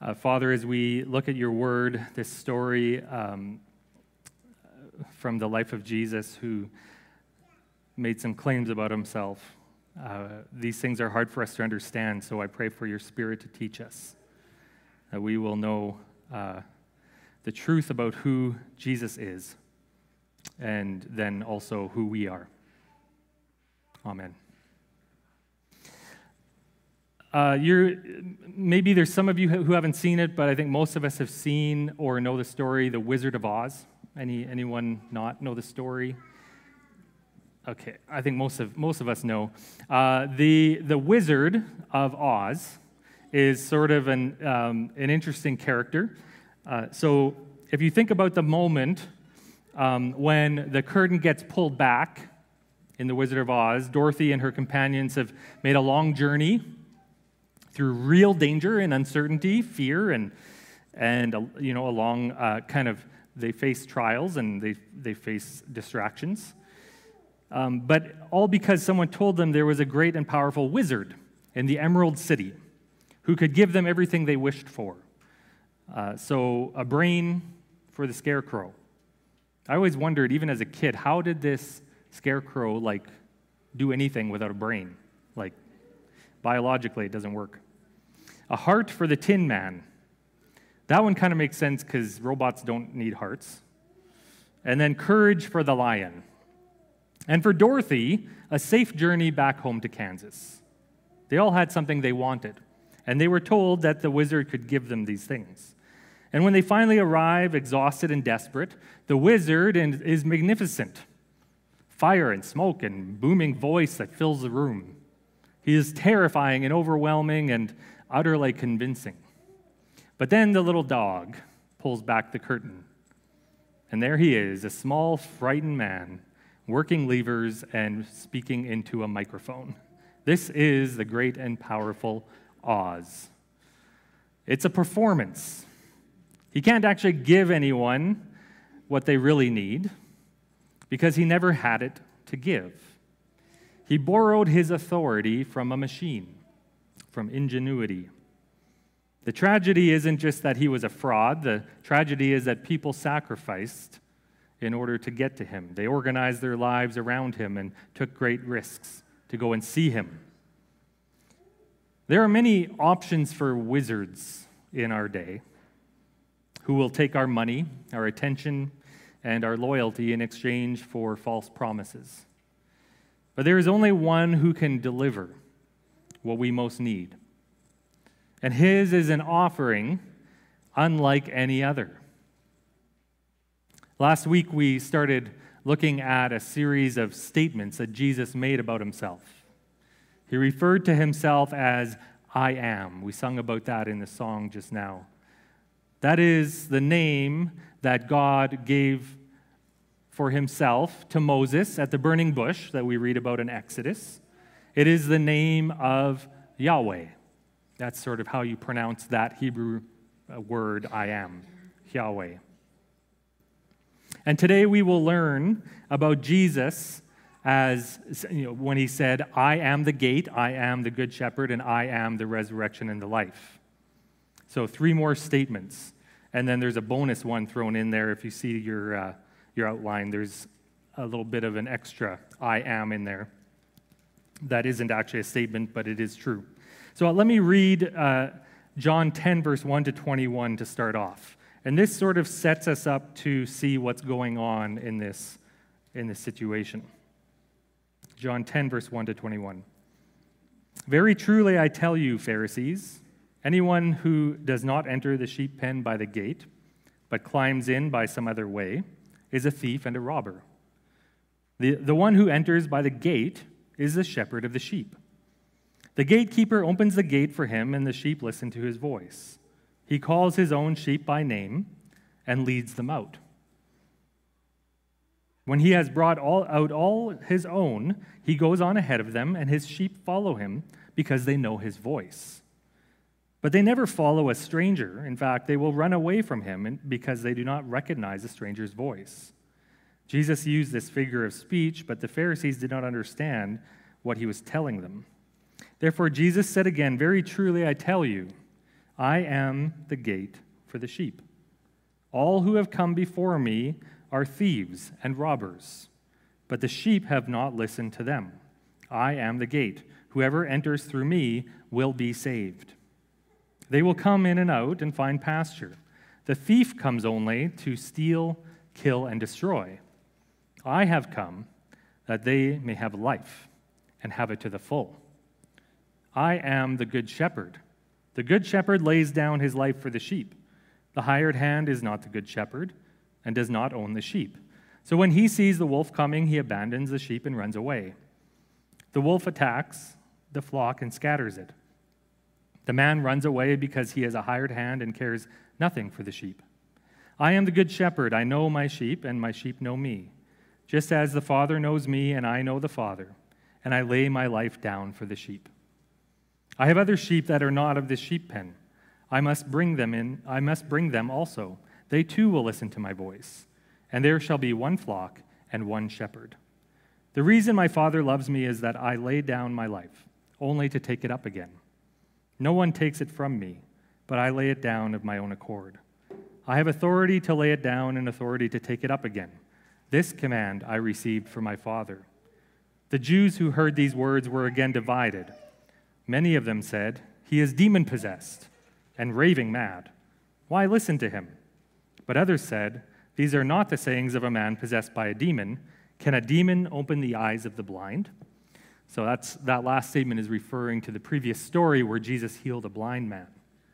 Father, as we look at your word, this story from the life of Jesus, who made some claims about himself, these things are hard for us to understand, so I pray for your Spirit to teach us, that we will know the truth about who Jesus is, and then also who we are. Amen. Maybe there's some of you who haven't seen it, but I think most of us have seen or know the story, The Wizard of Oz. Anyone not know the story? Okay, I think most of us know. The Wizard of Oz is sort of an interesting character. So if you think about the moment when the curtain gets pulled back in The Wizard of Oz, Dorothy and her companions have made a long journey through real danger and uncertainty, fear, and along they face trials and they face distractions. But all because someone told them there was a great and powerful wizard in the Emerald City who could give them everything they wished for. So a brain for the scarecrow. I always wondered, even as a kid, how did this scarecrow do anything without a brain? Biologically, it doesn't work. A heart for the Tin Man. That one kind of makes sense because robots don't need hearts. And then courage for the lion. And for Dorothy, a safe journey back home to Kansas. They all had something they wanted, and they were told that the wizard could give them these things. And when they finally arrive, exhausted and desperate, the wizard is magnificent. Fire and smoke and booming voice that fills the room. He is terrifying and overwhelming and utterly convincing. But then the little dog pulls back the curtain. And there he is, a small, frightened man, working levers and speaking into a microphone. This is the great and powerful Oz. It's a performance. He can't actually give anyone what they really need because he never had it to give. He borrowed his authority from a machine, from ingenuity. The tragedy isn't just that he was a fraud. The tragedy is that people sacrificed in order to get to him. They organized their lives around him and took great risks to go and see him. There are many options for wizards in our day who will take our money, our attention, and our loyalty in exchange for false promises. But there is only one who can deliver what we most need. And his is an offering unlike any other. Last week, we started looking at a series of statements that Jesus made about himself. He referred to himself as I am. We sung about that in the song just now. That is the name that God gave for himself to Moses at the burning bush that we read about in Exodus. It is the name of Yahweh. That's sort of how you pronounce that Hebrew word, I am, Yahweh. And today we will learn about Jesus as, when he said, I am the gate, I am the good shepherd, and I am the resurrection and the life. So 3 more statements. And then there's a bonus one thrown in there. If you see your outline, there's a little bit of an extra I am in there. That isn't actually a statement, but it is true. So let me read John 10, verse 1 to 21 to start off. And this sort of sets us up to see what's going on in this situation. John 10, verse 1 to 21. Very truly I tell you, Pharisees, anyone who does not enter the sheep pen by the gate, but climbs in by some other way, is a thief and a robber. The one who enters by the gate is the shepherd of the sheep. The gatekeeper opens the gate for him, and the sheep listen to his voice. He calls his own sheep by name and leads them out. When he has brought out all his own, he goes on ahead of them, and his sheep follow him because they know his voice. But they never follow a stranger. In fact, they will run away from him because they do not recognize a stranger's voice. Jesus used this figure of speech, but the Pharisees did not understand what he was telling them. Therefore, Jesus said again, very truly I tell you, I am the gate for the sheep. All who have come before me are thieves and robbers, but the sheep have not listened to them. I am the gate. Whoever enters through me will be saved. They will come in and out and find pasture. The thief comes only to steal, kill, and destroy. I have come that they may have life and have it to the full. I am the good shepherd. The good shepherd lays down his life for the sheep. The hired hand is not the good shepherd and does not own the sheep. So when he sees the wolf coming, he abandons the sheep and runs away. The wolf attacks the flock and scatters it. The man runs away because he has a hired hand and cares nothing for the sheep. I am the good shepherd. I know my sheep, and my sheep know me, just as the Father knows me, and I know the Father, and I lay my life down for the sheep. I have other sheep that are not of this sheep pen. I must bring them also. They too will listen to my voice, and there shall be one flock and one shepherd. The reason my Father loves me is that I lay down my life, only to take it up again. No one takes it from me, but I lay it down of my own accord. I have authority to lay it down and authority to take it up again. This command I received from my Father. The Jews who heard these words were again divided. Many of them said, "He is demon-possessed and raving mad. Why listen to him?" But others said, "These are not the sayings of a man possessed by a demon. Can a demon open the eyes of the blind?" So that last statement is referring to the previous story where Jesus healed a blind man.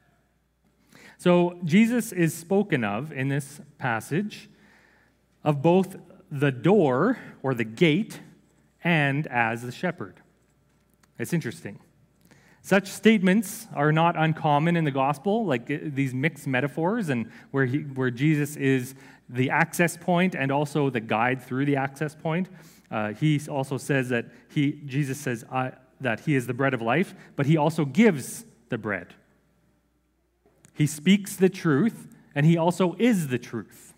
So Jesus is spoken of in this passage of both the door or the gate and as the shepherd. It's interesting. Such statements are not uncommon in the gospel, like these mixed metaphors, and where Jesus is the access point and also the guide through the access point. He also says that Jesus says that he is the bread of life, but he also gives the bread. He speaks the truth, and he also is the truth.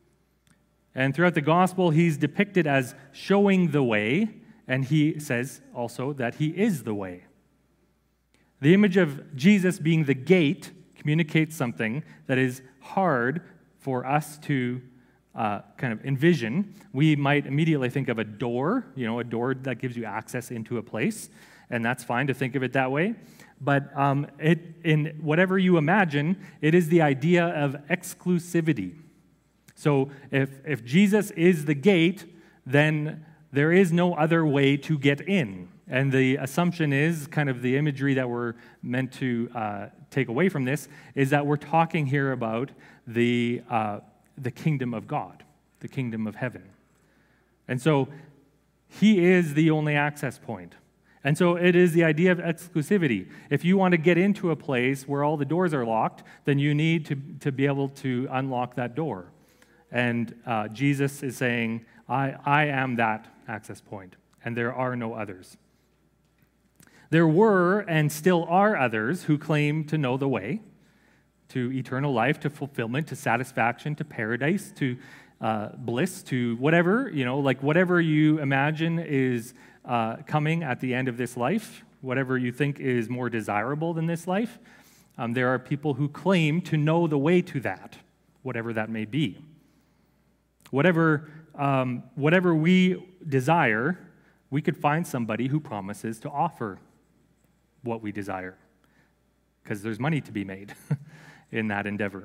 And throughout the gospel, he's depicted as showing the way, and he says also that he is the way. The image of Jesus being the gate communicates something that is hard for us to kind of envision. We might immediately think of a door, a door that gives you access into a place, and that's fine to think of it that way. But in whatever you imagine, it is the idea of exclusivity. So if Jesus is the gate, then there is no other way to get in. And the assumption is, kind of the imagery that we're meant to take away from this, is that we're talking here about the kingdom of God, the kingdom of heaven. And so he is the only access point. And so it is the idea of exclusivity. If you want to get into a place where all the doors are locked, then you need to be able to unlock that door. And Jesus is saying, I am that access point, and there are no others. There were and still are others who claim to know the way to eternal life, to fulfillment, to satisfaction, to paradise, to bliss, to whatever, like whatever you imagine is coming at the end of this life, whatever you think is more desirable than this life. There are people who claim to know the way to that, whatever that may be. Whatever we desire, we could find somebody who promises to offer what we desire, because there's money to be made in that endeavor.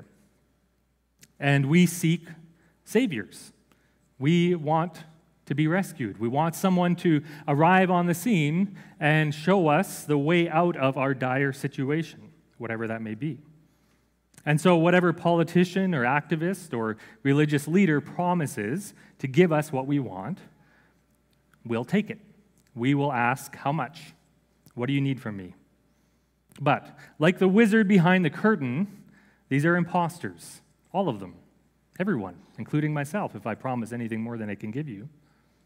And we seek saviors. We want to be rescued. We want someone to arrive on the scene and show us the way out of our dire situation, whatever that may be. And so whatever politician or activist or religious leader promises to give us what we want, we'll take it. We will ask, how much? What do you need from me? But like the wizard behind the curtain, these are imposters, all of them, everyone, including myself, if I promise anything more than I can give you.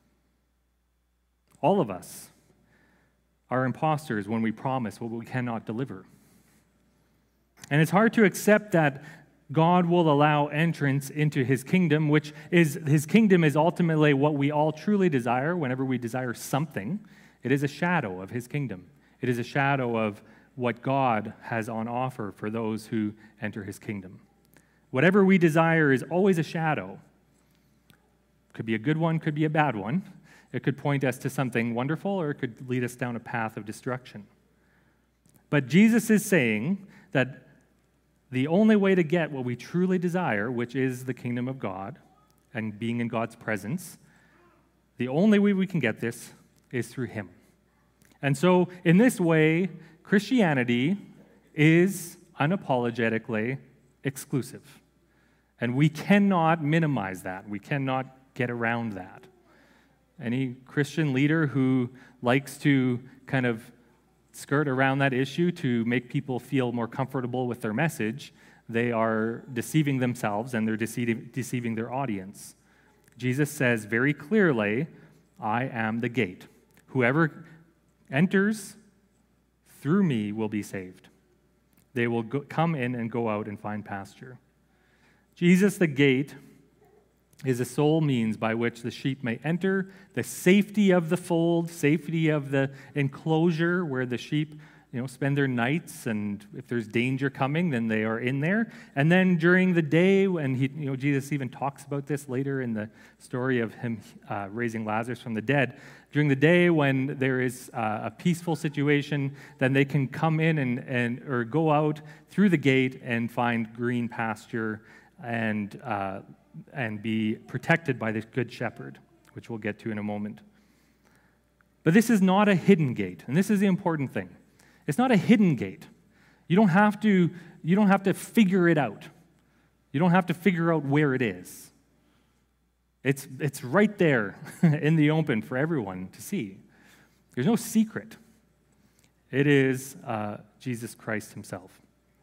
All of us are imposters when we promise what we cannot deliver. And it's hard to accept that God will allow entrance into his kingdom, which is, his kingdom is ultimately what we all truly desire whenever we desire something. It is a shadow of his kingdom. It is a shadow of what God has on offer for those who enter his kingdom. Whatever we desire is always a shadow. Could be a good one, could be a bad one. It could point us to something wonderful, or it could lead us down a path of destruction. But Jesus is saying that the only way to get what we truly desire, which is the kingdom of God and being in God's presence, the only way we can get this is through him. And so, in this way, Christianity is unapologetically exclusive. And we cannot minimize that. We cannot get around that. Any Christian leader who likes to kind of skirt around that issue to make people feel more comfortable with their message, they are deceiving themselves and they're deceiving their audience. Jesus says very clearly, I am the gate. Whoever enters through me will be saved. They will come in and go out and find pasture. Jesus, the gate, is a sole means by which the sheep may enter the safety of the fold, safety of the enclosure where the sheep, spend their nights, and if there's danger coming, then they are in there. And then during the day, when Jesus even talks about this later in the story of him raising Lazarus from the dead, during the day when there is a peaceful situation, then they can come in or go out through the gate and find green pasture and be protected by this good shepherd, which we'll get to in a moment. But this is not a hidden gate, and this is the important thing. It's not a hidden gate. You don't have to figure it out. You don't have to figure out where it is. It's right there in the open for everyone to see. There's no secret. It is Jesus Christ himself.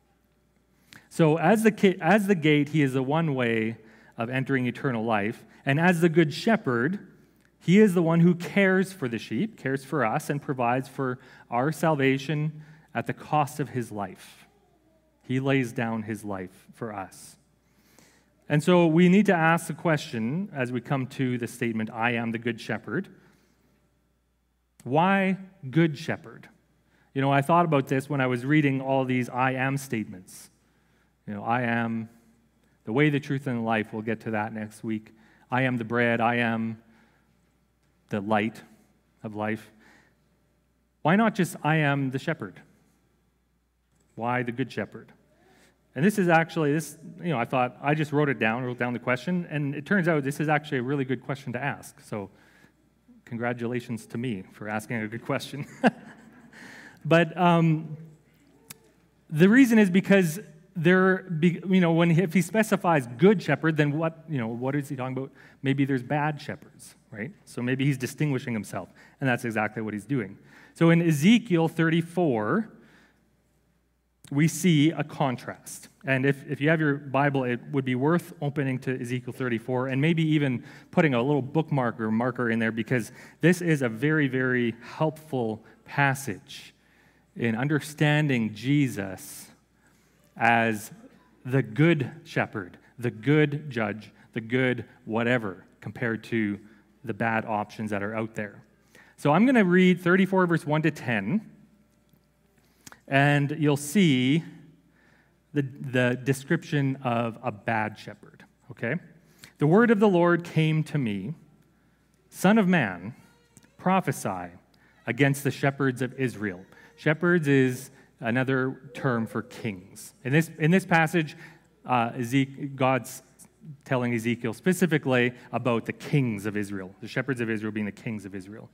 So as the gate, he is the one way of entering eternal life. And as the good shepherd, he is the one who cares for the sheep, cares for us, and provides for our salvation at the cost of his life. He lays down his life for us. And so we need to ask the question as we come to the statement, I am the good shepherd. Why good shepherd? I thought about this when I was reading all these I am statements. I am the way, the truth, and the life. We'll get to that next week. I am the bread. I am the light of life. Why not just I am the shepherd? Why the good shepherd? And this is actually, I thought, I just wrote down the question, and it turns out this is actually a really good question to ask. So congratulations to me for asking a good question. But the reason is because if he specifies good shepherd, then what is he talking about? Maybe there's bad shepherds, right? So maybe he's distinguishing himself, and that's exactly what he's doing. So in Ezekiel 34, we see a contrast. And if you have your Bible, it would be worth opening to Ezekiel 34 and maybe even putting a little bookmark or marker in there, because this is a very, very helpful passage in understanding Jesus as the good shepherd, the good judge, the good whatever, compared to the bad options that are out there. So I'm going to read 34 verse 1 to 10, and you'll see the description of a bad shepherd, okay? The word of the Lord came to me, Son of man, prophesy against the shepherds of Israel. Shepherds is another term for kings. In this passage, God's telling Ezekiel specifically about the kings of Israel, the shepherds of Israel being the kings of Israel.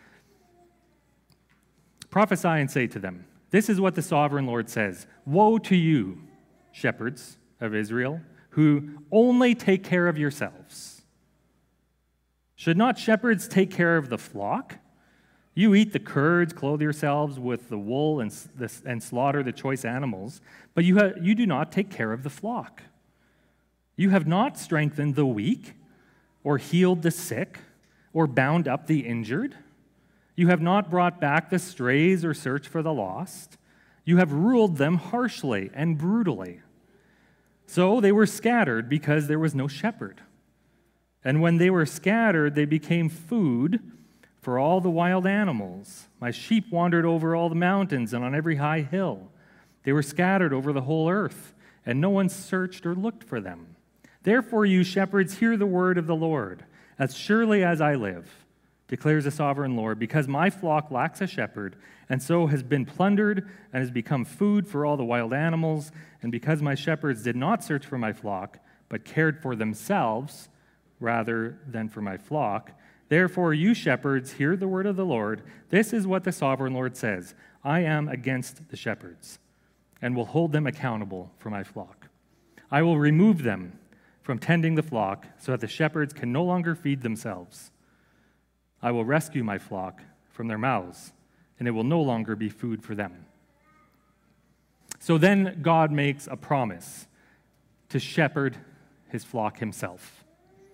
Prophesy and say to them, this is what the sovereign Lord says. Woe to you, shepherds of Israel, who only take care of yourselves. Should not shepherds take care of the flock? You eat the curds, clothe yourselves with the wool, and slaughter the choice animals, but you do not take care of the flock. You have not strengthened the weak, or healed the sick, or bound up the injured. You have not brought back the strays or searched for the lost. You have ruled them harshly and brutally. So they were scattered because there was no shepherd. And when they were scattered, they became food for all the wild animals. My sheep wandered over all the mountains and on every high hill. They were scattered over the whole earth, and no one searched or looked for them. Therefore, you shepherds, hear the word of the Lord. As surely as I live, declares the sovereign Lord, because my flock lacks a shepherd, and so has been plundered and has become food for all the wild animals, and because my shepherds did not search for my flock, but cared for themselves rather than for my flock, therefore you shepherds, hear the word of the Lord. This is what the sovereign Lord says. I am against the shepherds, and will hold them accountable for my flock. I will remove them from tending the flock, so that the shepherds can no longer feed themselves. I will rescue my flock from their mouths, and it will no longer be food for them. So then God makes a promise to shepherd his flock himself,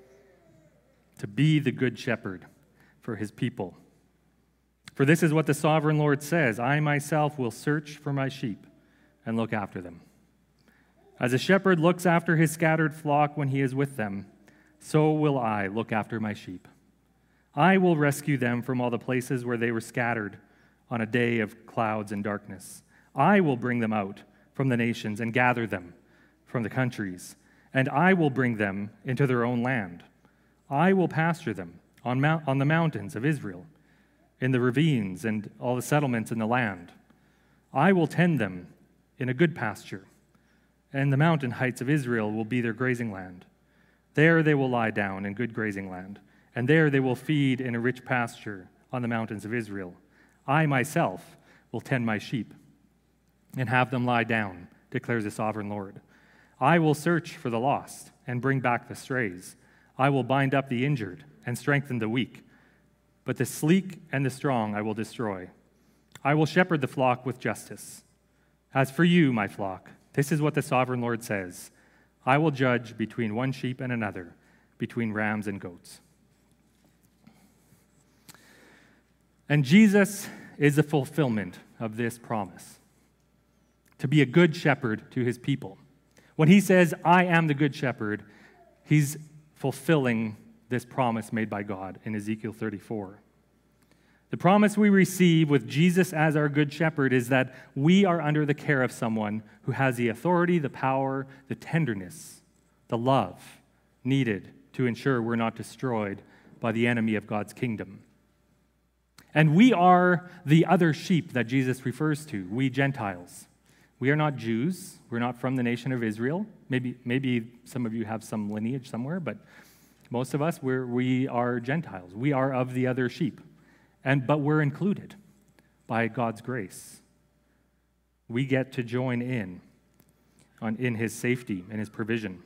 to be the good shepherd for his people. For this is what the sovereign Lord says, I myself will search for my sheep and look after them. As a shepherd looks after his scattered flock when he is with them, so will I look after my sheep. I will rescue them from all the places where they were scattered on a day of clouds and darkness. I will bring them out from the nations and gather them from the countries, and I will bring them into their own land. I will pasture them on the mountains of Israel, in the ravines and all the settlements in the land. I will tend them in a good pasture, and the mountain heights of Israel will be their grazing land. There they will lie down in good grazing land, and there they will feed in a rich pasture on the mountains of Israel. I myself will tend my sheep and have them lie down, declares the sovereign Lord. I will search for the lost and bring back the strays. I will bind up the injured and strengthen the weak, but the sleek and the strong I will destroy. I will shepherd the flock with justice. As for you, my flock, this is what the sovereign Lord says. I will judge between one sheep and another, between rams and goats. And Jesus is the fulfillment of this promise, to be a good shepherd to his people. When he says, I am the good shepherd, he's fulfilling this promise made by God in Ezekiel 34. The promise we receive with Jesus as our good shepherd is that we are under the care of someone who has the authority, the power, the tenderness, the love needed to ensure we're not destroyed by the enemy of God's kingdom. And we are the other sheep that Jesus refers to, we Gentiles. We are not Jews. We're not from the nation of Israel. Maybe some of you have some lineage somewhere, but most of us, we are Gentiles. We are of the other sheep. But we're included by God's grace. We get to join in his safety and his provision.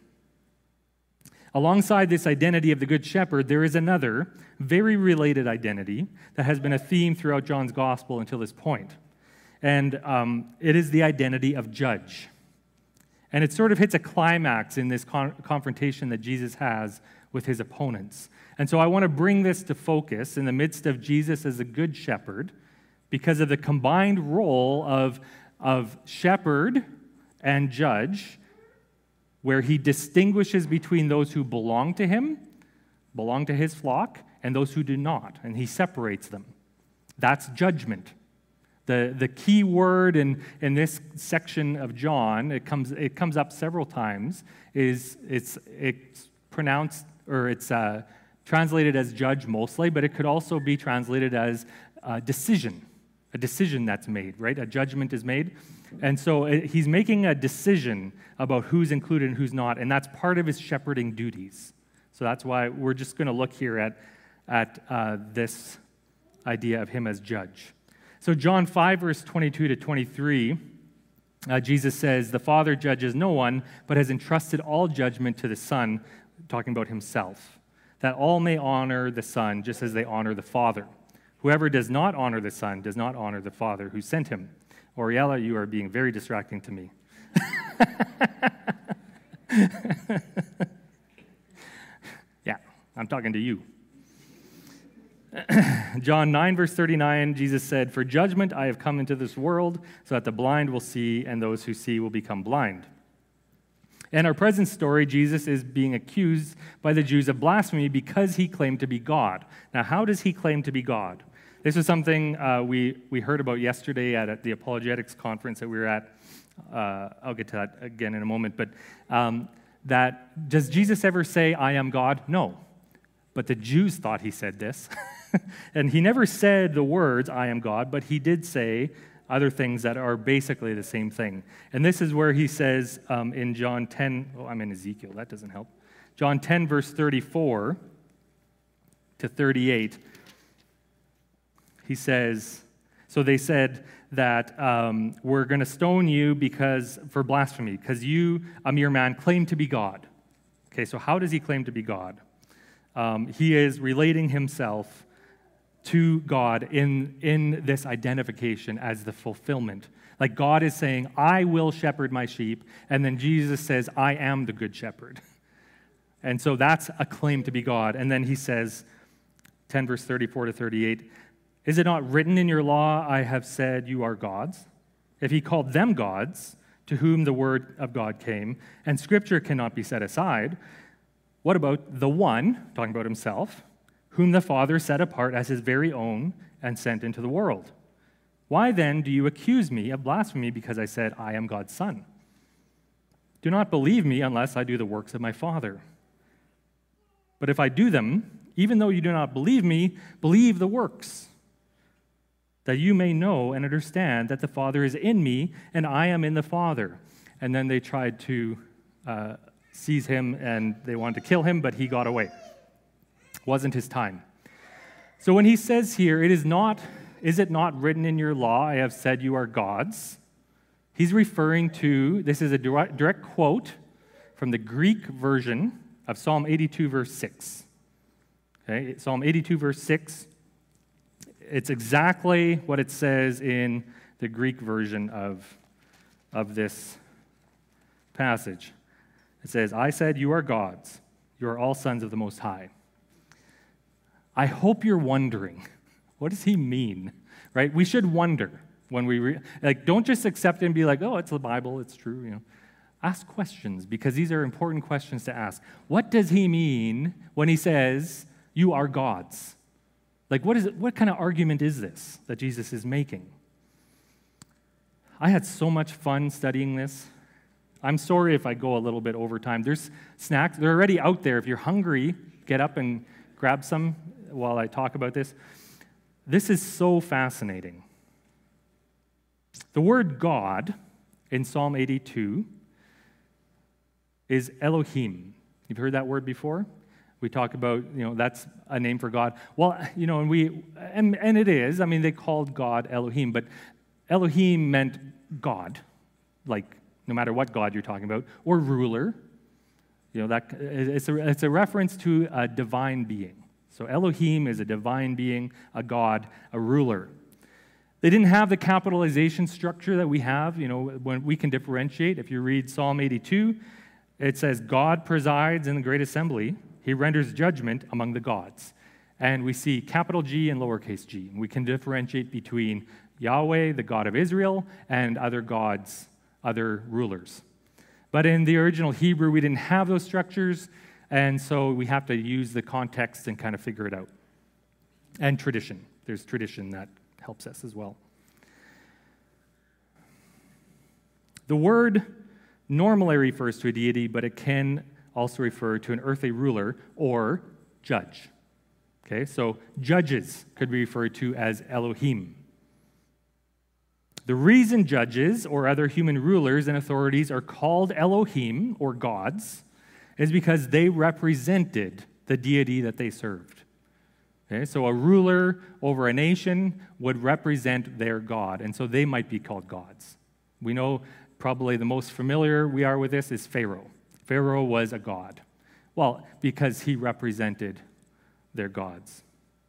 Alongside this identity of the Good Shepherd, there is another very related identity that has been a theme throughout John's Gospel until this point. And it is the identity of judge. And it sort of hits a climax in this confrontation that Jesus has with his opponents. And so I want to bring this to focus in the midst of Jesus as a good shepherd because of the combined role of shepherd and judge, where he distinguishes between those who belong to him, belong to his flock, and those who do not, and he separates them. That's judgment. The key word in this section of John, it comes up several times, is it's pronounced, or it's translated as judge mostly, but it could also be translated as decision, a decision that's made, right? A judgment is made. And so he's making a decision about who's included and who's not, and that's part of his shepherding duties. So that's why we're just going to look here at this idea of him as judge. So John 5, verse 22 to 23, Jesus says, the Father judges no one, but has entrusted all judgment to the Son, talking about himself, that all may honor the Son just as they honor the Father. Whoever does not honor the Son does not honor the Father who sent him. Oriella, you are being very distracting to me. Yeah, I'm talking to you. John 9, verse 39, Jesus said, for judgment I have come into this world, so that the blind will see, and those who see will become blind. In our present story, Jesus is being accused by the Jews of blasphemy because he claimed to be God. Now, how does he claim to be God? This was something we heard about yesterday at the apologetics conference that we were at. I'll get to that again in a moment. But does Jesus ever say, "I am God"? No. But the Jews thought he said this. And he never said the words, "I am God," but he did say other things that are basically the same thing. And this is where he says in John 10, I'm in Ezekiel, that doesn't help. John 10, verse 34 to 38, he says, so they said that we're going to stone you for blasphemy, because you, a mere man, claim to be God. Okay, so how does he claim to be God? He is relating himself to God in this identification as the fulfillment. Like God is saying, "I will shepherd my sheep," and then Jesus says, "I am the good shepherd." And so that's a claim to be God. And then he says, 10 verse 34 to 38, "Is it not written in your law, I have said you are gods? If he called them gods, to whom the word of God came, and scripture cannot be set aside, what about the one," talking about himself, "whom the Father set apart as his very own and sent into the world? Why then do you accuse me of blasphemy because I said I am God's son? Do not believe me unless I do the works of my Father. But if I do them, even though you do not believe me, believe the works, that you may know and understand that the Father is in me and I am in the Father." And then they tried to seize him and they wanted to kill him, but he got away. Wasn't his time. So when he says here, "Is it not written in your law, I have said you are gods," he's referring to, this is a direct quote from the Greek version of Psalm 82, verse 6. Okay, Psalm 82, verse 6. It's exactly what it says in the Greek version of this passage. It says, "I said you are gods. You are all sons of the Most High." I hope you're wondering, what does he mean? Right? We should wonder when we read. Don't just accept it and be like, "Oh, it's the Bible, it's true." Ask questions, because these are important questions to ask. What does he mean when he says, "You are gods"? What kind of argument is this that Jesus is making? I had so much fun studying this. I'm sorry if I go a little bit over time. There's snacks. They're already out there. If you're hungry, get up and grab some while I talk about this. This is so fascinating. The word God in Psalm 82 is Elohim. You've heard that word before? We talk about, that's a name for God. Well, and it is. I mean, they called God Elohim, but Elohim meant God, like no matter what God you're talking about, or ruler. That it's a reference to a divine being. So Elohim is a divine being, a God, a ruler. They didn't have the capitalization structure that we have, when we can differentiate. If you read Psalm 82, it says, "God presides in the great assembly. He renders judgment among the gods." And we see capital G and lowercase g. We can differentiate between Yahweh, the God of Israel, and other gods, other rulers. But in the original Hebrew, we didn't have those structures, and so we have to use the context and kind of figure it out. And tradition. There's tradition that helps us as well. The word normally refers to a deity, but it can also refer to an earthly ruler or judge. Okay, so judges could be referred to as Elohim. The reason judges or other human rulers and authorities are called Elohim or gods is because they represented the deity that they served. Okay, so a ruler over a nation would represent their god, and so they might be called gods. We know probably the most familiar we are with this is Pharaoh. Pharaoh was a god. Well, because he represented their gods.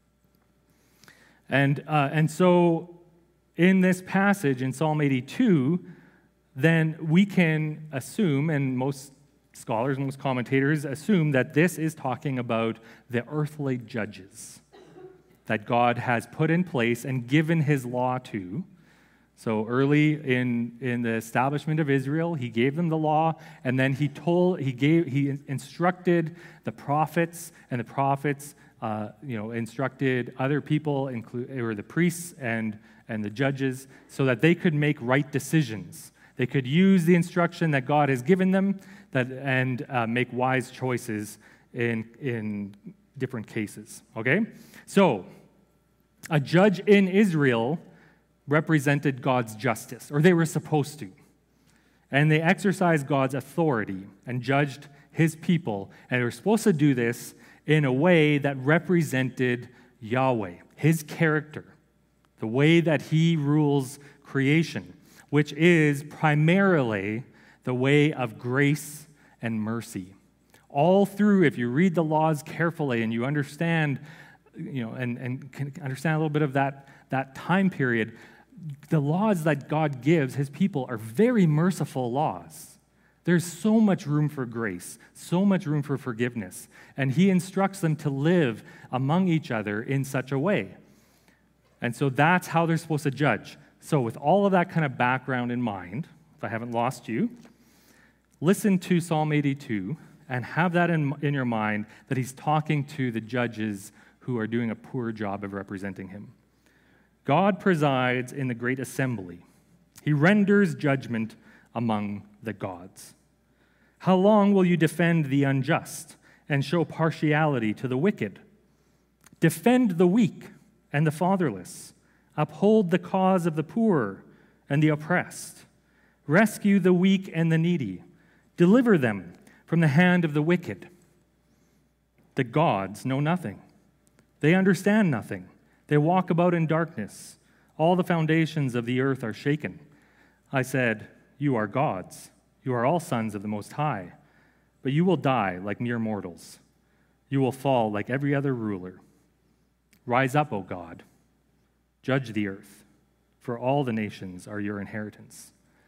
And so in this passage in Psalm 82, then we can assume, and most scholars, most commentators assume, that this is talking about the earthly judges that God has put in place and given his law to, So early in the establishment of Israel, he gave them the law, and then he instructed the prophets, and the prophets instructed other people, or the priests and the judges, so that they could make right decisions. They could use the instruction that God has given them and make wise choices in different cases. Okay? So, a judge in Israel represented God's justice, or they were supposed to. And they exercised God's authority and judged his people. And they were supposed to do this in a way that represented Yahweh, his character, the way that he rules creation, which is primarily the way of grace and mercy. All through, if you read the laws carefully and you understand, and can understand a little bit of that time period, the laws that God gives his people are very merciful laws. There's so much room for grace, so much room for forgiveness, and he instructs them to live among each other in such a way. And so that's how they're supposed to judge. So with all of that kind of background in mind, if I haven't lost you, listen to Psalm 82 and have that in your mind that he's talking to the judges who are doing a poor job of representing him. God presides in the great assembly. He renders judgment among the gods. How long will you defend the unjust and show partiality to the wicked? Defend the weak and the fatherless. Uphold the cause of the poor and the oppressed. Rescue the weak and the needy. Deliver them from the hand of the wicked. The gods know nothing. They understand nothing. They walk about in darkness. All the foundations of the earth are shaken. I said, you are gods. You are all sons of the Most High. But you will die like mere mortals. You will fall like every other ruler. Rise up, O God. Judge the earth, for all the nations are your inheritance.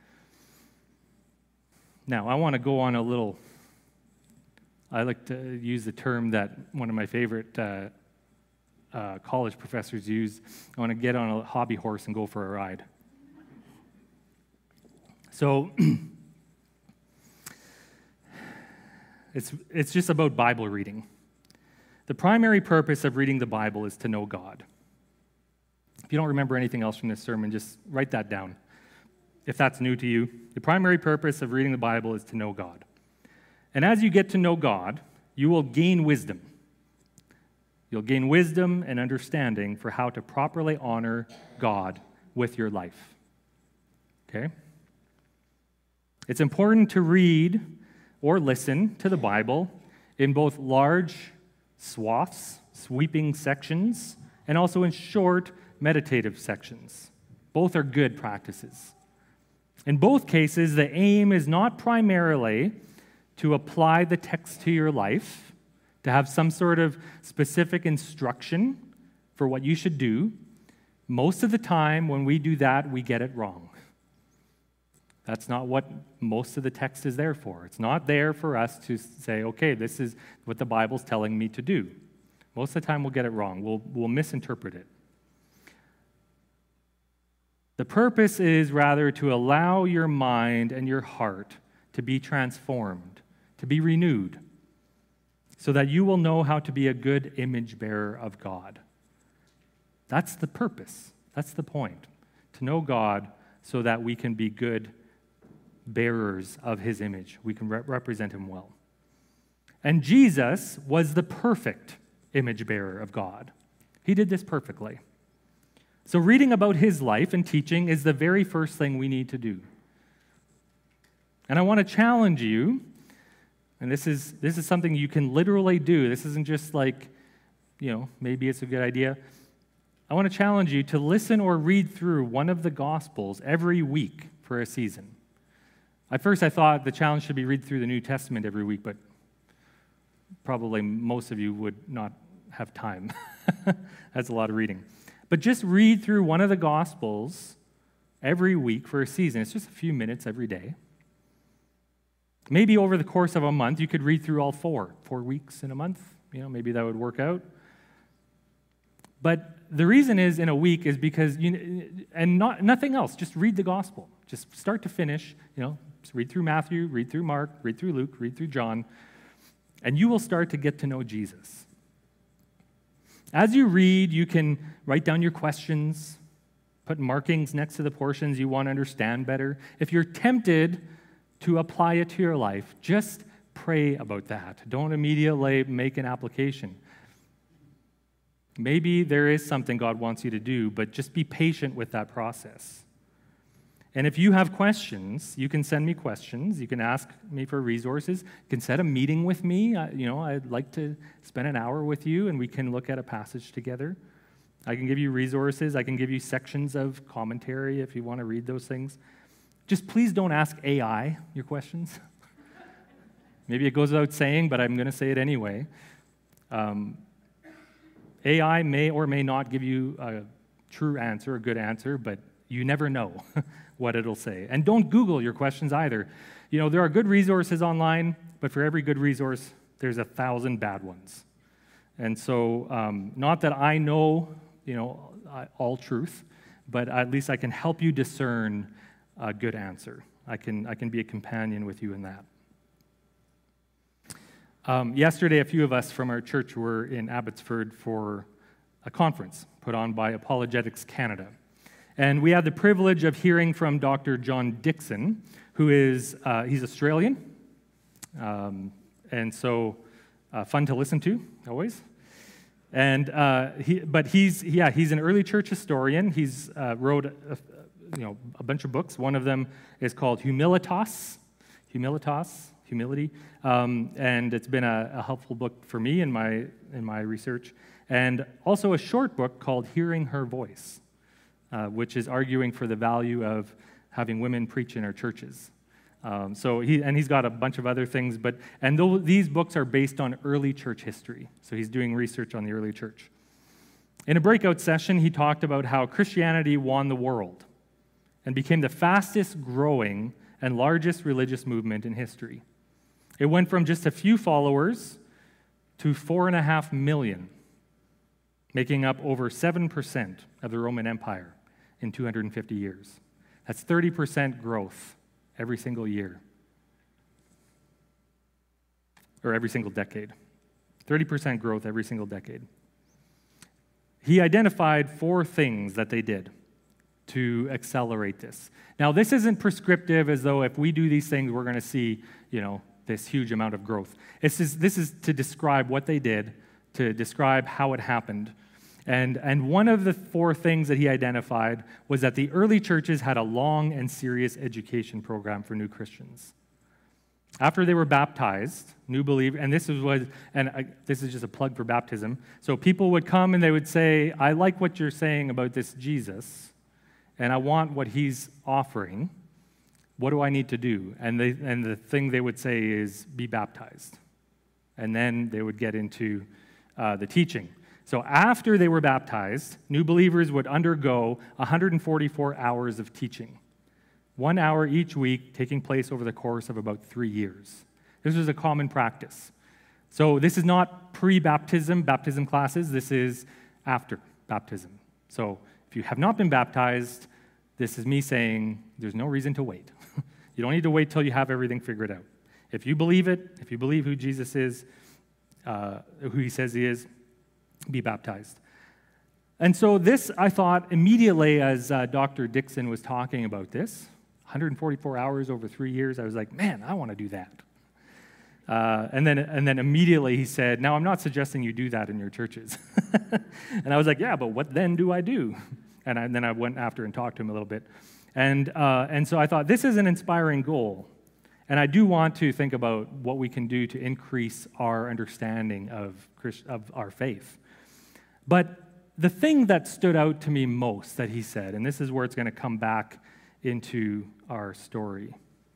Now, I want to go on a little, I like to use the term that one of my favorite college professors use. I want to get on a hobby horse and go for a ride. So, it's just about Bible reading. The primary purpose of reading the Bible is to know God. If you don't remember anything else from this sermon, just write that down. If that's new to you, the primary purpose of reading the Bible is to know God. And as you get to know God, you will gain wisdom. You'll gain wisdom and understanding for how to properly honor God with your life. Okay? It's important to read or listen to the Bible in both large swaths, sweeping sections, and also in short, meditative sections. Both are good practices. In both cases, the aim is not primarily to apply the text to your life, to have some sort of specific instruction for what you should do. Most of the time, when we do that, we get it wrong. That's not what most of the text is there for. It's not there for us to say, okay, this is what the Bible's telling me to do. Most of the time, we'll get it wrong. We'll misinterpret it. The purpose is rather to allow your mind and your heart to be transformed, to be renewed, so that you will know how to be a good image bearer of God. That's the purpose. That's the point. To know God so that we can be good bearers of his image. We can represent him well. And Jesus was the perfect image bearer of God. He did this perfectly. So reading about his life and teaching is the very first thing we need to do. And I want to challenge you, and this is something you can literally do. This isn't just like, maybe it's a good idea. I want to challenge you to listen or read through one of the Gospels every week for a season. At first I thought the challenge should be read through the New Testament every week, but probably most of you would not have time. That's a lot of reading. But just read through one of the Gospels every week for a season. It's just a few minutes every day. Maybe over the course of a month, you could read through all 4 weeks in a month. Maybe that would work out. But the reason is in a week is because, nothing else, just read the gospel. Just start to finish, just read through Matthew, read through Mark, read through Luke, read through John, and you will start to get to know Jesus. As you read, you can write down your questions, put markings next to the portions you want to understand better. If you're tempted to apply it to your life, just pray about that. Don't immediately make an application. Maybe there is something God wants you to do, but just be patient with that process. And if you have questions, you can send me questions. You can ask me for resources. You can set a meeting with me. I'd like to spend an hour with you, and we can look at a passage together. I can give you resources. I can give you sections of commentary if you want to read those things. Just please don't ask AI your questions. Maybe it goes without saying, but I'm going to say it anyway. AI may or may not give you a true answer, a good answer, but you never know what it'll say. And don't Google your questions either. There are good resources online, but for every good resource, there's 1,000 bad ones. And so, not that I know, all truth, but at least I can help you discern a good answer. I can be a companion with you in that. Yesterday, a few of us from our church were in Abbotsford for a conference put on by Apologetics Canada. And we had the privilege of hearing from Dr. John Dickson, who is, he's Australian, and so fun to listen to, always. And he's an early church historian. He's wrote a bunch of books. One of them is called Humilitas, Humility, and it's been a helpful book for me in my research. And also a short book called Hearing Her Voice, which is arguing for the value of having women preach in our churches. He's got a bunch of other things, these books are based on early church history. So he's doing research on the early church. In a breakout session, he talked about how Christianity won the world and became the fastest growing and largest religious movement in history. It went from just a few followers to 4.5 million, making up over 7% of the Roman Empire in 250 years. That's 30% growth every single year, or every single decade. 30% growth every single decade. He identified 4 things that they did to accelerate this. Now, this isn't prescriptive as though if we do these things, we're going to see, this huge amount of growth. This is to describe what they did, to describe how it happened. And one of the 4 things that he identified was that the early churches had a long and serious education program for new Christians. After they were baptized, new believers, and this is just a plug for baptism. So people would come and they would say, "I like what you're saying about this Jesus, and I want what he's offering. What do I need to do?" And the thing they would say is, "Be baptized." And then they would get into the teaching. So after they were baptized, new believers would undergo 144 hours of teaching, 1 hour each week, taking place over the course of about 3 years. This was a common practice. So this is not pre-baptism, baptism classes. This is after baptism. So if you have not been baptized, this is me saying there's no reason to wait. You don't need to wait till you have everything figured out. If you believe it, if you believe who Jesus is, who he says he is, be baptized. And so this, I thought, immediately as Dr. Dickson was talking about this, 144 hours over 3 years, I was like, man, I want to do that. And then immediately he said, now I'm not suggesting you do that in your churches. And I was like, yeah, but what then do I do? And then I went after and talked to him a little bit. And so I thought, this is an inspiring goal. And I do want to think about what we can do to increase our understanding of our faith. But the thing that stood out to me most that he said, and this is where it's going to come back into our story.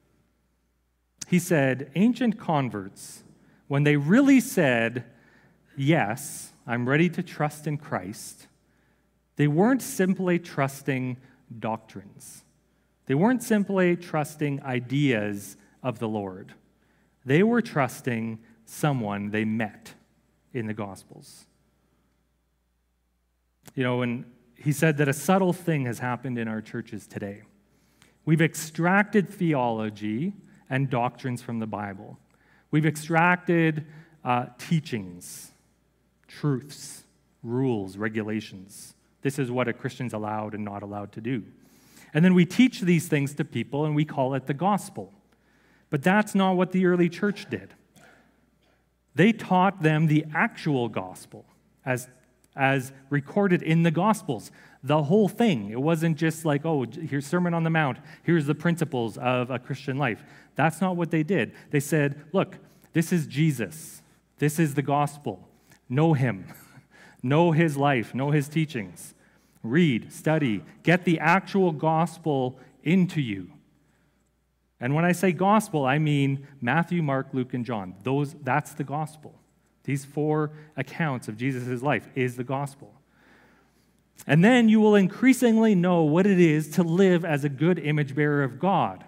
He said, ancient converts, when they really said, yes, I'm ready to trust in Christ, they weren't simply trusting doctrines. They weren't simply trusting ideas of the Lord. They were trusting someone they met in the Gospels. And he said that a subtle thing has happened in our churches today. We've extracted theology and doctrines from the Bible. We've extracted teachings, truths, rules, regulations. This is what a Christian's allowed and not allowed to do. And then we teach these things to people and we call it the gospel. But that's not what the early church did. They taught them the actual gospel as recorded in the Gospels, the whole thing. It wasn't just like, oh, here's Sermon on the Mount, here's the principles of a Christian life. That's not what they did. They said, look, this is Jesus. This is the gospel. Know him. Know his life. Know his teachings. Read, study, get the actual gospel into you. And when I say gospel, I mean Matthew, Mark, Luke, and John. That's the gospel. These 4 accounts of Jesus' life is the gospel. And then you will increasingly know what it is to live as a good image bearer of God.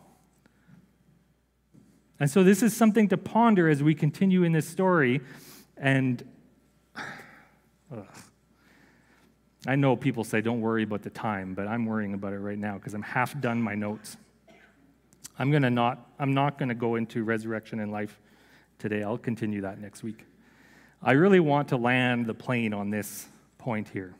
And so this is something to ponder as we continue in this story. And I know people say, don't worry about the time, but I'm worrying about it right now because I'm half done my notes. I'm not going to go into resurrection and life today. I'll continue that next week. I really want to land the plane on this point here.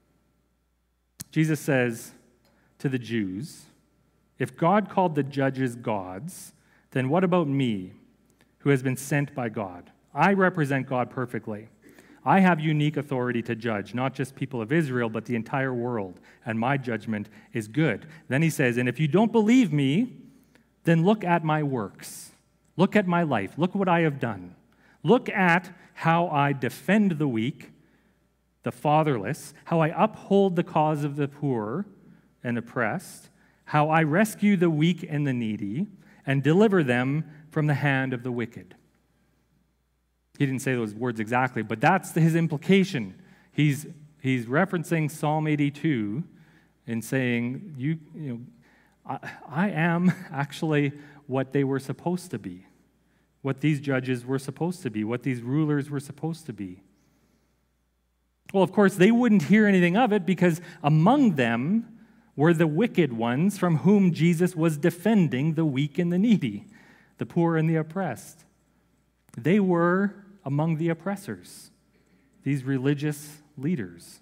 Jesus says to the Jews, if God called the judges gods, then what about me, who has been sent by God? I represent God perfectly. I have unique authority to judge, not just people of Israel, but the entire world, and my judgment is good. Then he says, and if you don't believe me, then look at my works. Look at my life. Look what I have done. Look at how I defend the weak, the fatherless, how I uphold the cause of the poor and oppressed, how I rescue the weak and the needy, and deliver them from the hand of the wicked. He didn't say those words exactly, but that's his implication. He's referencing Psalm 82 and saying, I am actually what they were supposed to be, what these judges were supposed to be, what these rulers were supposed to be. Well, of course, they wouldn't hear anything of it because among them were the wicked ones from whom Jesus was defending the weak and the needy, the poor and the oppressed. They were among the oppressors, these religious leaders.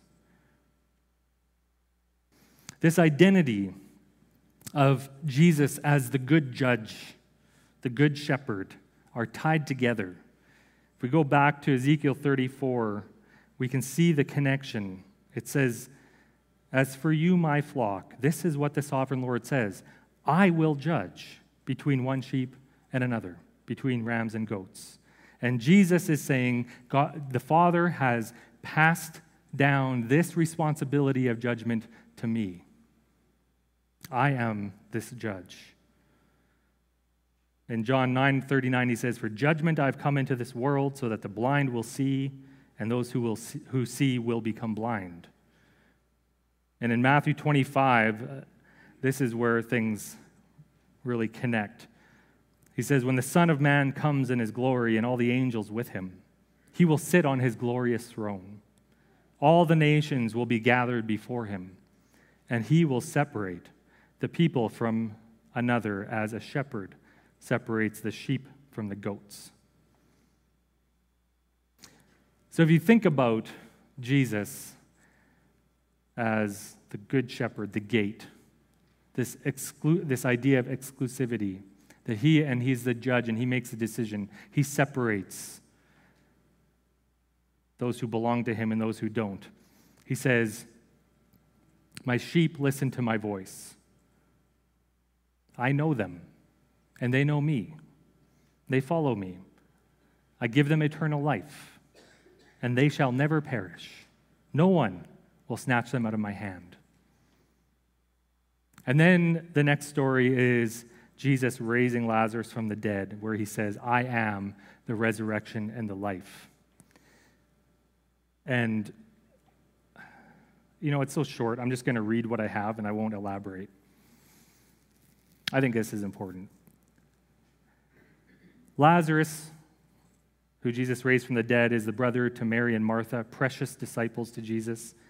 This identity of Jesus as the good judge, the good shepherd, are tied together. If we go back to Ezekiel 34, we can see the connection. It says, as for you, my flock, this is what the sovereign Lord says, I will judge between one sheep and another, between rams and goats. And Jesus is saying, God, the Father has passed down this responsibility of judgment to me. I am this judge. In John 9:39, he says, for judgment I've come into this world so that the blind will see, and those who see will become blind. And in Matthew 25, this is where things really connect. He says, when the Son of Man comes in his glory and all the angels with him, he will sit on his glorious throne. All the nations will be gathered before him, and he will separate the people from another as a shepherd separates the sheep from the goats. So if you think about Jesus as the good shepherd, the gate, this idea of exclusivity, that he's the judge and he makes a decision. He separates those who belong to him and those who don't. He says, my sheep listen to my voice. I know them, and they know me. They follow me. I give them eternal life, and they shall never perish. No one will snatch them out of my hand. And then the next story is Jesus raising Lazarus from the dead, where he says, I am the resurrection and the life. And, it's so short. I'm just going to read what I have, and I won't elaborate. I think this is important. Lazarus, who Jesus raised from the dead, is the brother to Mary and Martha, precious disciples to Jesus.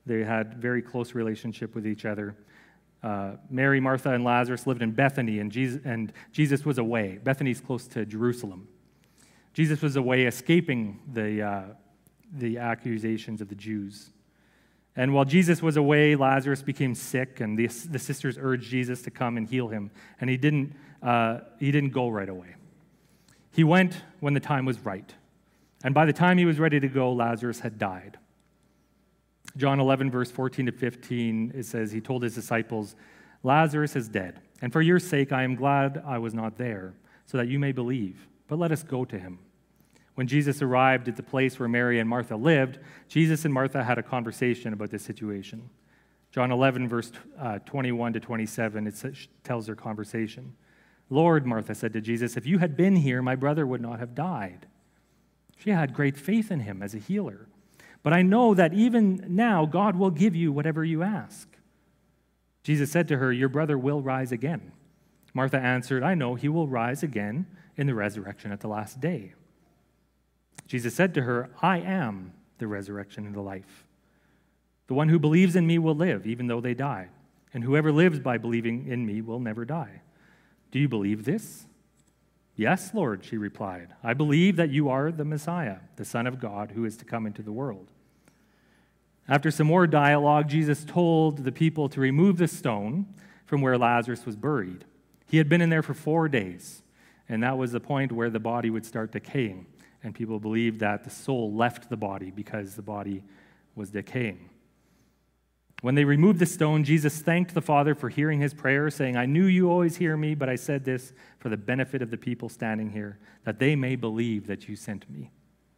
They had very close relationship with each other. Mary, Martha, and Lazarus lived in Bethany, and Jesus was away. Bethany's close to Jerusalem. Jesus was away, escaping the accusations of the Jews. And while Jesus was away, Lazarus became sick, and the sisters urged Jesus to come and heal him, and he didn't go right away. He went when the time was right, and by the time he was ready to go, Lazarus had died. John 11, verse 14 to 15, it says, he told his disciples, "Lazarus is dead, and for your sake I am glad I was not there, so that you may believe. But let us go to him." When Jesus arrived at the place where Mary and Martha lived, Jesus and Martha had a conversation about this situation. John 11, verse 21 to 27, it tells their conversation. "Lord," Martha said to Jesus, "if you had been here, my brother would not have died." She had great faith in him as a healer. "But I know that even now God will give you whatever you ask." Jesus said to her, "Your brother will rise again." Martha answered, "I know he will rise again in the resurrection at the last day." Jesus said to her, "I am the resurrection and the life. The one who believes in me will live, even though they die. And whoever lives by believing in me will never die. Do you believe this?" "Yes, Lord," she replied. "I believe that you are the Messiah, the Son of God, who is to come into the world." After some more dialogue, Jesus told the people to remove the stone from where Lazarus was buried. He had been in there for 4 days, and that was the point where the body would start decaying. And people believed that the soul left the body because the body was decaying. When they removed the stone, Jesus thanked the Father for hearing his prayer, saying, "I knew you always hear me, but I said this for the benefit of the people standing here, that they may believe that you sent me."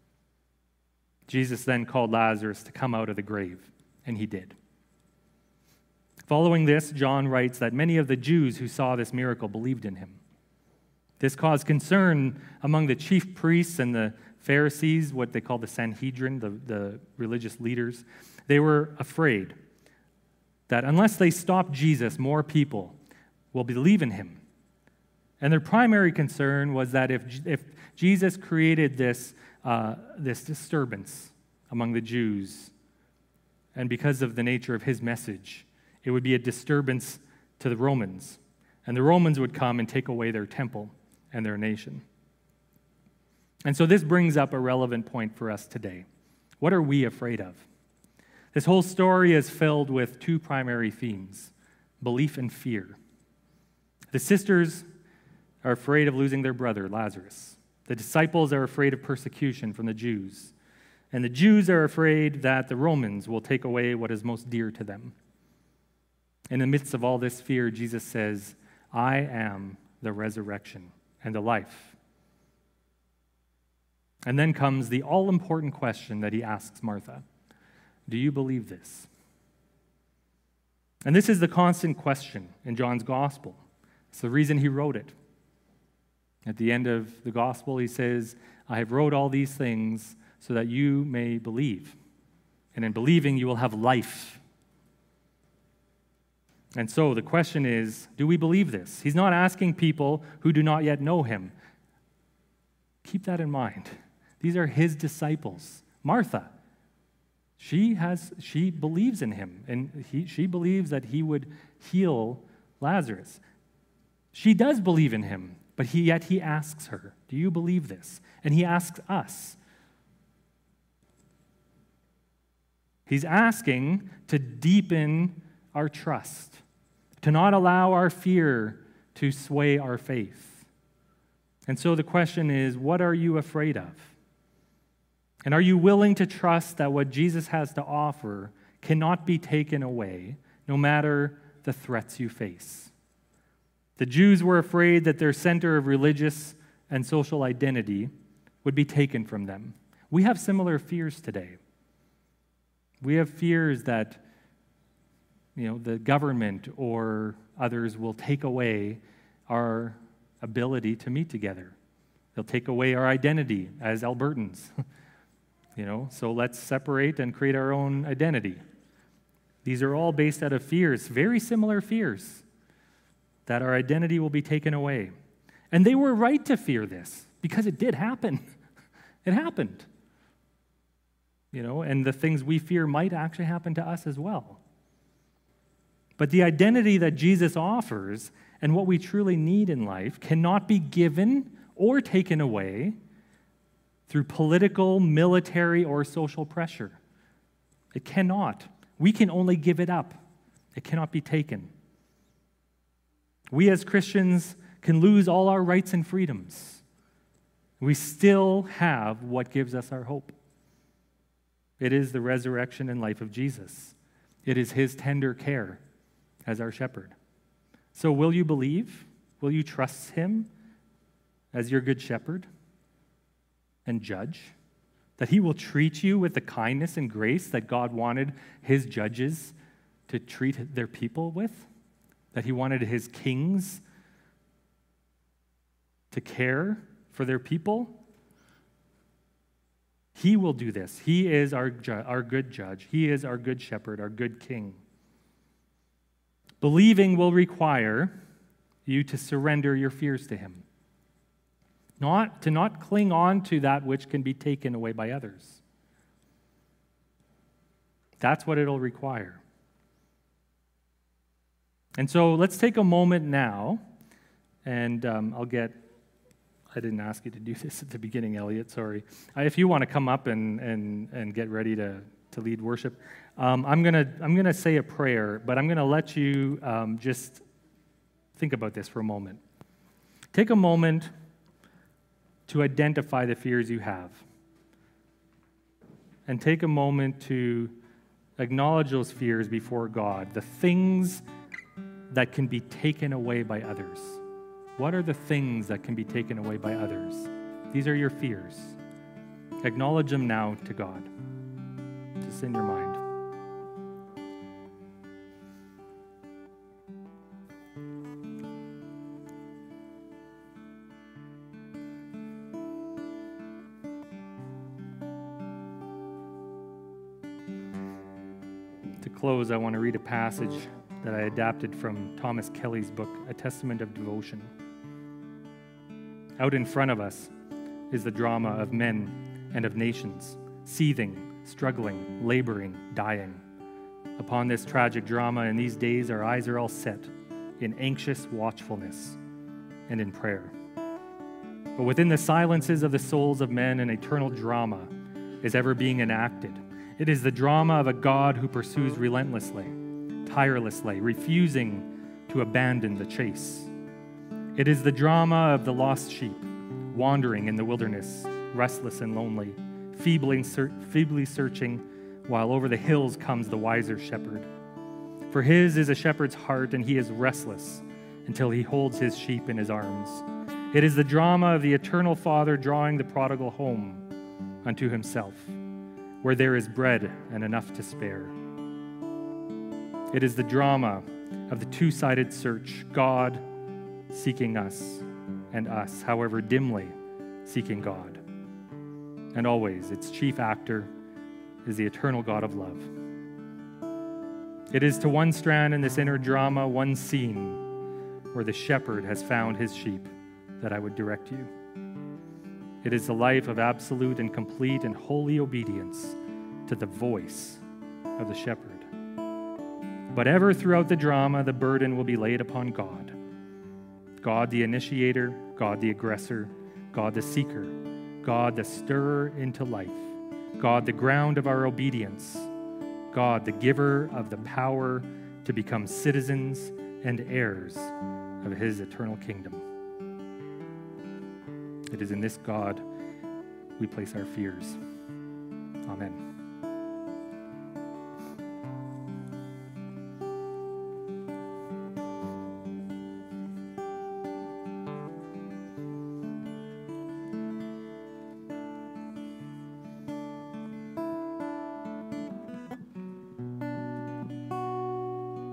Jesus then called Lazarus to come out of the grave, and he did. Following this, John writes that many of the Jews who saw this miracle believed in him. This caused concern among the chief priests and the Pharisees, what they call the Sanhedrin, the religious leaders. They were afraid that unless they stop Jesus, more people will believe in him. And their primary concern was that if Jesus created this disturbance among the Jews, and because of the nature of his message, it would be a disturbance to the Romans. And the Romans would come and take away their temple and their nation. And so this brings up a relevant point for us today. What are we afraid of? This whole story is filled with two primary themes: belief and fear. The sisters are afraid of losing their brother, Lazarus. The disciples are afraid of persecution from the Jews. And the Jews are afraid that the Romans will take away what is most dear to them. In the midst of all this fear, Jesus says, "I am the resurrection and the life." And then comes the all-important question that he asks Martha. Do you believe this? And this is the constant question in John's gospel. It's the reason he wrote it. At the end of the gospel, he says, "I have wrote all these things so that you may believe. And in believing, you will have life." And so the question is, do we believe this? He's not asking people who do not yet know him. Keep that in mind. These are his disciples. Martha, she believes in him, and she believes that he would heal Lazarus. She does believe in him, but yet he asks her, "Do you believe this?" And he asks us. He's asking to deepen our trust, to not allow our fear to sway our faith. And so the question is, what are you afraid of? And are you willing to trust that what Jesus has to offer cannot be taken away, no matter the threats you face? The Jews were afraid that their center of religious and social identity would be taken from them. We have similar fears today. We have fears that the government or others will take away our ability to meet together. They'll take away our identity as Albertans. So let's separate and create our own identity. These are all based out of fears, very similar fears, that our identity will be taken away. And they were right to fear this, because it did happen. It happened. and the things we fear might actually happen to us as well. But the identity that Jesus offers and what we truly need in life cannot be given or taken away through political, military, or social pressure. It cannot. We can only give it up. It cannot be taken. We as Christians can lose all our rights and freedoms. We still have what gives us our hope. It is the resurrection and life of Jesus. It is his tender care as our shepherd. So will you believe? Will you trust him as your good shepherd and judge? That he will treat you with the kindness and grace that God wanted his judges to treat their people with? That he wanted his kings to care for their people? He will do this. He is our good judge. He is our good shepherd, our good king. Believing will require you to surrender your fears to him. Not cling on to that which can be taken away by others. That's what it'll require. And so let's take a moment now, and I didn't ask you to do this at the beginning, Elliot, sorry. If you want to come up and get ready to lead worship, I'm gonna say a prayer, but I'm gonna let you just think about this for a moment. Take a moment to identify the fears you have. And take a moment to acknowledge those fears before God, the things that can be taken away by others. What are the things that can be taken away by others? These are your fears. Acknowledge them now to God, just in your mind. To close, I want to read a passage that I adapted from Thomas Kelly's book, A Testament of Devotion. Out in front of us is the drama of men and of nations, seething, struggling, laboring, dying. Upon this tragic drama in these days, our eyes are all set in anxious watchfulness and in prayer. But within the silences of the souls of men, an eternal drama is ever being enacted. It is the drama of a God who pursues relentlessly, tirelessly, refusing to abandon the chase. It is the drama of the lost sheep, wandering in the wilderness, restless and lonely, feebly searching, while over the hills comes the wiser shepherd. For his is a shepherd's heart, and he is restless until he holds his sheep in his arms. It is the drama of the eternal Father drawing the prodigal home unto himself, where there is bread and enough to spare. It is the drama of the two-sided search, God seeking us, and us, however dimly, seeking God. And always, its chief actor is the eternal God of love. It is to one strand in this inner drama, one scene, where the shepherd has found his sheep, that I would direct you. It is the life of absolute and complete and holy obedience to the voice of the shepherd. But ever throughout the drama, the burden will be laid upon God. God the initiator, God the aggressor, God the seeker, God the stirrer into life, God the ground of our obedience, God the giver of the power to become citizens and heirs of his eternal kingdom. It is in this God we place our fears. Amen.